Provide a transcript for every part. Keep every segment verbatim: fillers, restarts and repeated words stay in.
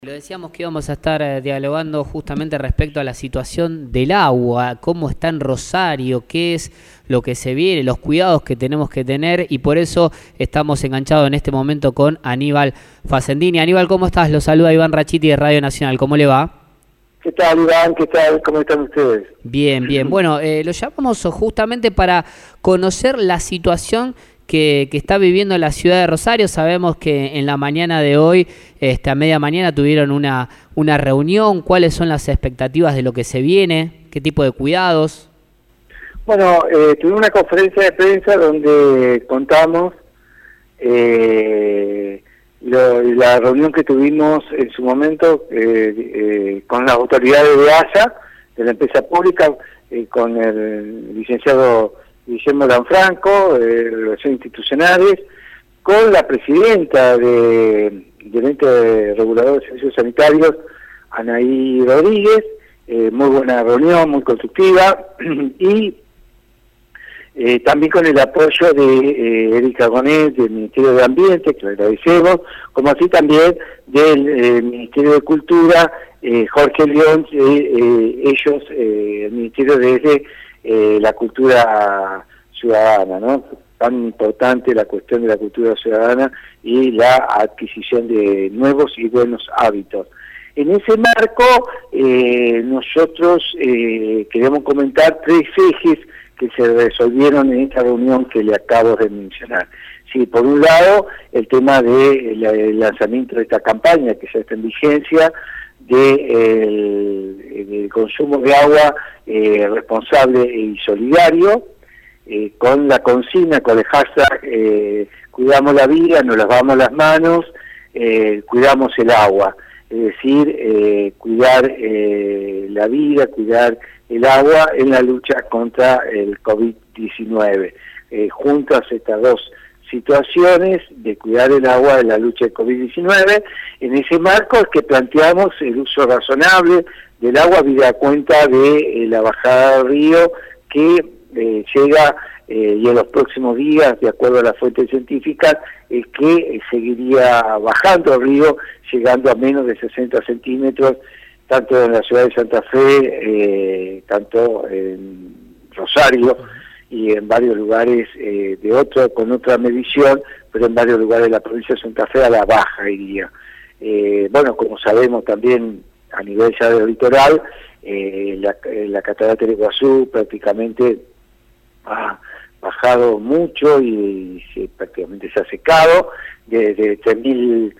Lo decíamos que íbamos a estar eh, dialogando justamente respecto a la situación del agua, cómo está en Rosario, qué es lo que se viene, los cuidados que tenemos que tener, y por eso estamos enganchados en este momento con Aníbal Facendini. Aníbal, ¿cómo estás? Lo saluda Iván Rachiti de Radio Nacional. ¿Cómo le va? ¿Qué tal, Iván? ¿Qué tal? ¿Cómo están ustedes? Bien, bien. Bueno, eh, lo llamamos justamente para conocer la situación Que, que está viviendo la ciudad de Rosario. Sabemos que en la mañana de hoy, este, a media mañana, tuvieron una, una reunión. ¿Cuáles son las expectativas de lo que se viene? ¿Qué tipo de cuidados? Bueno, eh, tuvimos una conferencia de prensa donde contamos eh, lo, la reunión que tuvimos en su momento eh, eh, con las autoridades de A S A, de la empresa pública, eh, con el licenciado Guillermo Lanfranco, de Relaciones Institucionales, con la presidenta de, del ente regulador de servicios sanitarios, Anaí Rodríguez. Eh, muy buena reunión, muy constructiva, y eh, también con el apoyo de eh, Erika Gonet, del Ministerio de Ambiente, que le agradecemos, como así también del eh, Ministerio de Cultura, eh, Jorge León, eh, eh, ellos, eh, el Ministerio desde Eh, la cultura ciudadana, ¿no? Tan importante la cuestión de la cultura ciudadana y la adquisición de nuevos y buenos hábitos. En ese marco, eh, nosotros eh, queremos comentar tres ejes que se resolvieron en esta reunión que le acabo de mencionar. Sí, por un lado, el tema del de lanzamiento de esta campaña que ya está en vigencia, del de el consumo de agua eh, responsable y solidario, eh, con la consigna, con el hashtag eh, cuidamos la vida, nos lavamos las manos, eh, cuidamos el agua, es decir, eh, cuidar eh, la vida, cuidar el agua en la lucha contra el COVID diecinueve. Eh, juntas estas dos situaciones de cuidar el agua en la lucha del COVID diecinueve, en ese marco es que planteamos el uso razonable del agua, habida cuenta de eh, la bajada del río que eh, llega, eh, y en los próximos días, de acuerdo a las fuentes científicas, es que eh, seguiría bajando el río, llegando a menos de sesenta centímetros, tanto en la ciudad de Santa Fe, eh, tanto en Rosario, y en varios lugares eh, de otro, con otra medición, pero en varios lugares de la provincia de Santa Fe a la baja iría. Eh, bueno, como sabemos también a nivel ya del litoral, eh, la, la catarata del Iguazú prácticamente ha bajado mucho y se, prácticamente se ha secado, de, de tres mil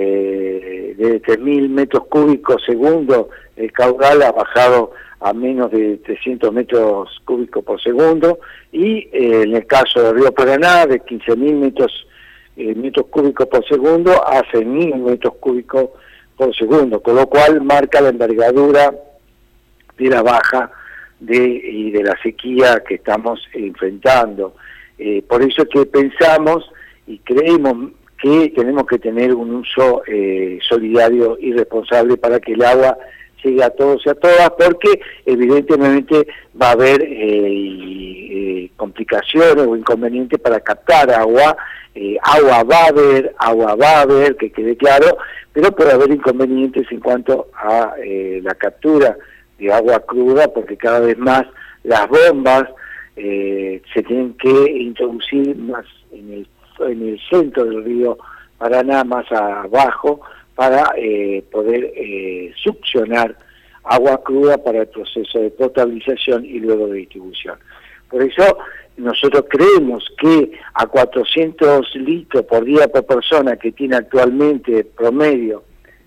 eh, de tres mil metros cúbicos segundo, el caudal ha bajado a menos de trescientos metros cúbicos por segundo, y eh, en el caso del río Paraná, de quince mil metros, eh, metros cúbicos por segundo a seis mil metros cúbicos por segundo, con lo cual marca la envergadura de la baja de, y de la sequía que estamos enfrentando. Eh, por eso que pensamos y creemos que tenemos que tener un uso eh, solidario y responsable para que el agua llegue a todos y a todas, porque evidentemente va a haber eh, eh, complicaciones o inconvenientes para captar agua. Eh, agua va a haber, agua va a haber, que quede claro, pero puede haber inconvenientes en cuanto a eh, la captura de agua cruda, porque cada vez más las bombas eh, se tienen que introducir más en el, en el centro del río Paraná, más abajo, para eh, poder eh, succionar agua cruda para el proceso de potabilización y luego de distribución. Por eso nosotros creemos que a cuatrocientos litros por día por persona que tiene actualmente promedio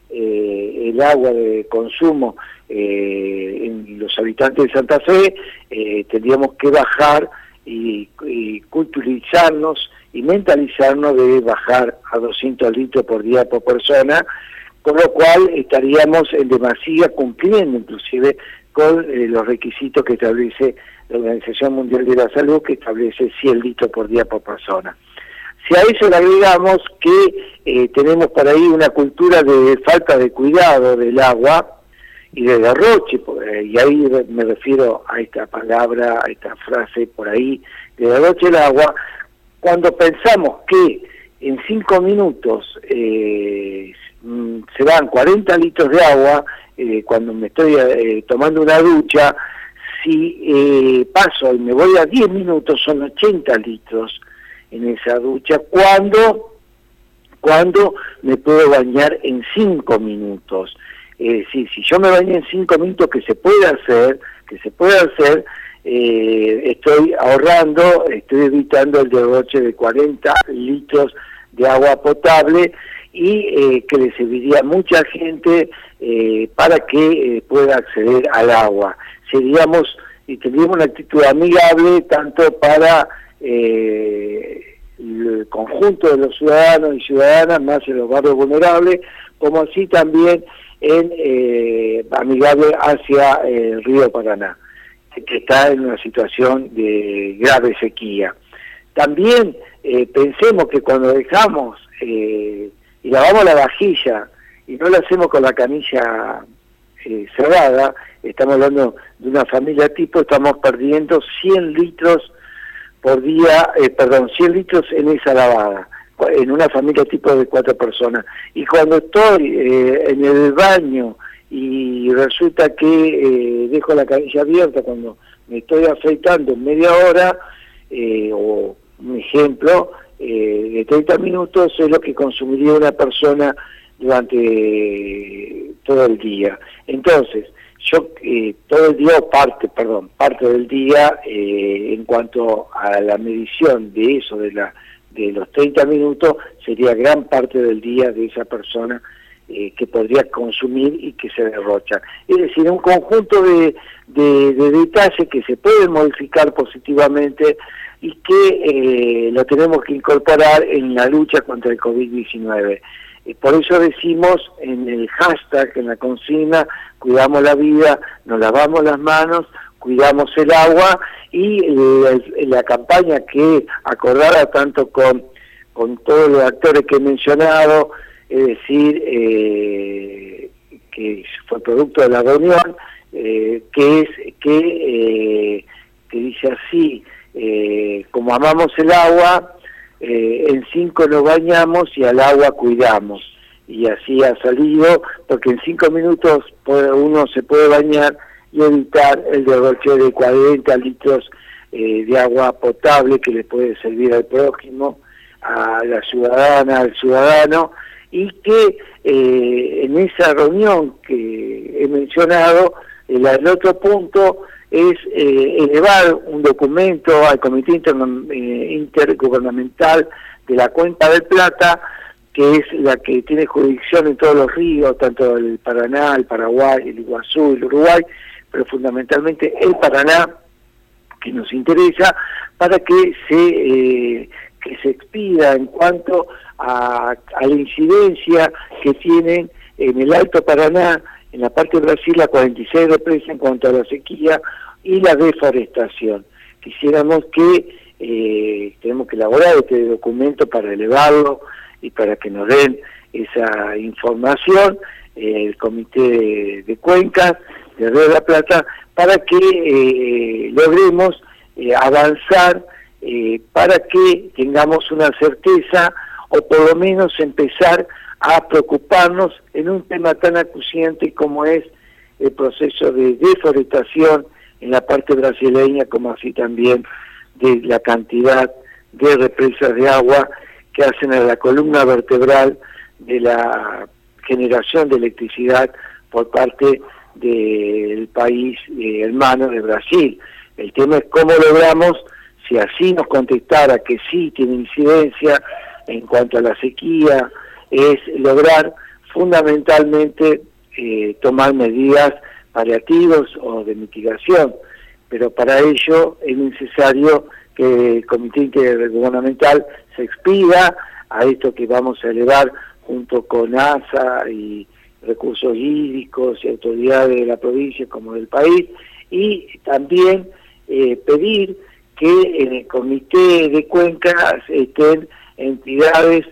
eh, el agua de consumo eh, en los habitantes de Santa Fe, eh, tendríamos que bajar y, y culturalizarnos y mentalizarnos de bajar a doscientos litros por día por persona, con lo cual estaríamos en demasía cumpliendo inclusive con eh, los requisitos que establece la Organización Mundial de la Salud, que establece cien litros por día por persona. Si a eso le agregamos que eh, tenemos por ahí una cultura de falta de cuidado del agua y de derroche, eh, y ahí me refiero a esta palabra, a esta frase por ahí, de derroche del agua, cuando pensamos que en cinco minutos eh, mmm, se van cuarenta litros de agua eh, cuando me estoy eh, tomando una ducha. Si eh, paso y me voy a diez minutos, son ochenta litros en esa ducha, cuando, cuando me puedo bañar en cinco minutos. Es decir, si yo me baño en cinco minutos, que se puede hacer, que se puede hacer, eh, estoy ahorrando, estoy evitando el derroche de cuarenta litros de agua potable, y eh, que le serviría a mucha gente eh, para que eh, pueda acceder al agua. Seríamos y tendríamos una actitud amigable tanto para eh, el conjunto de los ciudadanos y ciudadanas, más en los barrios vulnerables, como así también en eh, amigable hacia el río Paraná, que está en una situación de grave sequía. También eh, pensemos que cuando dejamos eh, y lavamos la vajilla y no lo hacemos con la canilla eh, cerrada, estamos hablando de una familia tipo, estamos perdiendo cien litros por día, eh, perdón, cien litros en esa lavada, en una familia tipo de cuatro personas. Y cuando estoy eh, en el baño y resulta que eh, dejo la canilla abierta cuando me estoy afeitando en media hora, eh, o un ejemplo, eh, de treinta minutos es lo que consumiría una persona durante todo el día. Entonces, yo eh, todo el día, o parte, perdón, parte del día, eh, en cuanto a la medición de eso, de la de los treinta minutos, sería gran parte del día de esa persona eh, que podría consumir y que se derrocha. Es decir, un conjunto de, de, de detalles que se pueden modificar positivamente y que eh, lo tenemos que incorporar en la lucha contra el COVID diecinueve. Eh, por eso decimos en el hashtag, en la consigna, cuidamos la vida, nos lavamos las manos, cuidamos el agua, y eh, la campaña que acordada tanto con, con todos los actores que he mencionado, es decir, eh, que fue producto de la reunión, eh, que es que, eh, que dice así, eh, como amamos el agua, eh, en cinco nos bañamos y al agua cuidamos. Y así ha salido, porque en cinco minutos uno se puede bañar y evitar el derroche de cuarenta litros eh, de agua potable que le puede servir al prójimo, a la ciudadana, al ciudadano, y que eh, en esa reunión que he mencionado, el, el otro punto es eh, elevar un documento al Comité Interno, eh, Intergubernamental de la Cuenca del Plata, que es la que tiene jurisdicción en todos los ríos, tanto el Paraná, el Paraguay, el Iguazú, el Uruguay, pero fundamentalmente el Paraná, que nos interesa, para que se eh, que se expida en cuanto a, a la incidencia que tienen en el Alto Paraná, en la parte de Brasil, la cuarenta y seis represas en cuanto a la sequía y la deforestación. Quisiéramos que, eh, tenemos que elaborar este documento para elevarlo y para que nos den esa información, eh, el Comité de, de Cuencas de Río de la Plata, para que eh, logremos eh, avanzar, eh, para que tengamos una certeza, o por lo menos empezar a preocuparnos en un tema tan acuciante como es el proceso de deforestación en la parte brasileña, como así también de la cantidad de represas de agua que hacen a la columna vertebral de la generación de electricidad por parte del país eh, hermano de Brasil. El tema es cómo logramos, si así nos contestara que sí tiene incidencia en cuanto a la sequía, es lograr fundamentalmente eh, tomar medidas paliativas o de mitigación, pero para ello es necesario que el Comité Intergubernamental se expida a esto que vamos a elevar junto con A S A y recursos hídricos y autoridades de la provincia como del país, y también eh, pedir que en el Comité de Cuencas estén entidades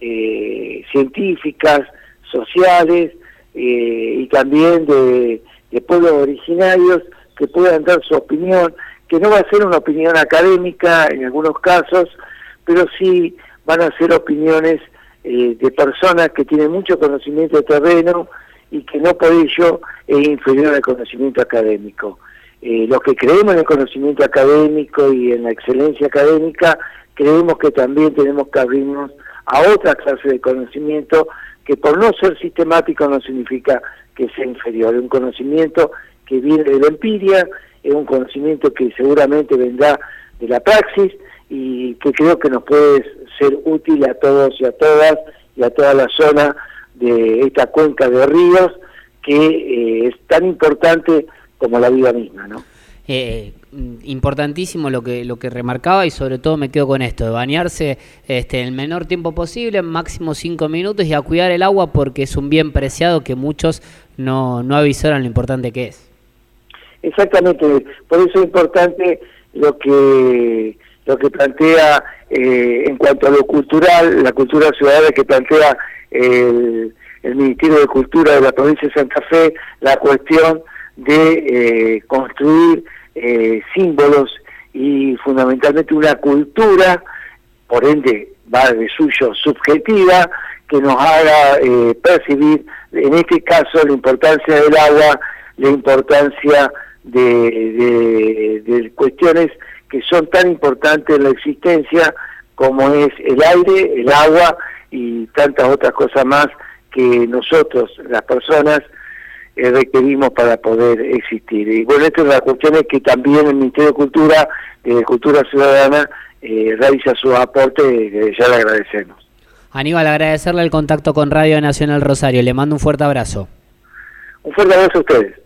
eh, científicas, sociales eh, y también de, de pueblos originarios que puedan dar su opinión, que no va a ser una opinión académica en algunos casos, pero sí van a ser opiniones eh, de personas que tienen mucho conocimiento de terreno y que no por ello es inferior al conocimiento académico. Eh, los que creemos en el conocimiento académico y en la excelencia académica, creemos que también tenemos que abrirnos a otra clase de conocimiento que por no ser sistemático no significa que sea inferior. Es un conocimiento que viene de la empiria, es un conocimiento que seguramente vendrá de la praxis y que creo que nos puede ser útil a todos y a todas y a toda la zona de esta cuenca de ríos que eh, es tan importante como la vida misma, ¿no? Eh, importantísimo lo que lo que remarcaba y sobre todo me quedo con esto de bañarse este, en el menor tiempo posible, máximo cinco minutos, y a cuidar el agua porque es un bien preciado que muchos no, no avisaron lo importante que es. Exactamente, por eso es importante lo que lo que plantea eh, en cuanto a lo cultural, la cultura ciudadana que plantea el, el Ministerio de Cultura de la provincia de Santa Fe, la cuestión de eh, construir eh, símbolos y fundamentalmente una cultura, por ende va de suyo subjetiva, que nos haga eh, percibir en este caso la importancia del agua, la importancia de, de, de cuestiones que son tan importantes en la existencia como es el aire, el agua y tantas otras cosas más que nosotros, las personas, eh, requerimos para poder existir. Y bueno, esta es la cuestión es que también el Ministerio de Cultura, de Cultura Ciudadana, eh, realiza sus aportes, eh, ya le agradecemos. Aníbal, agradecerle el contacto con Radio Nacional Rosario, le mando un fuerte abrazo. Un fuerte abrazo a ustedes.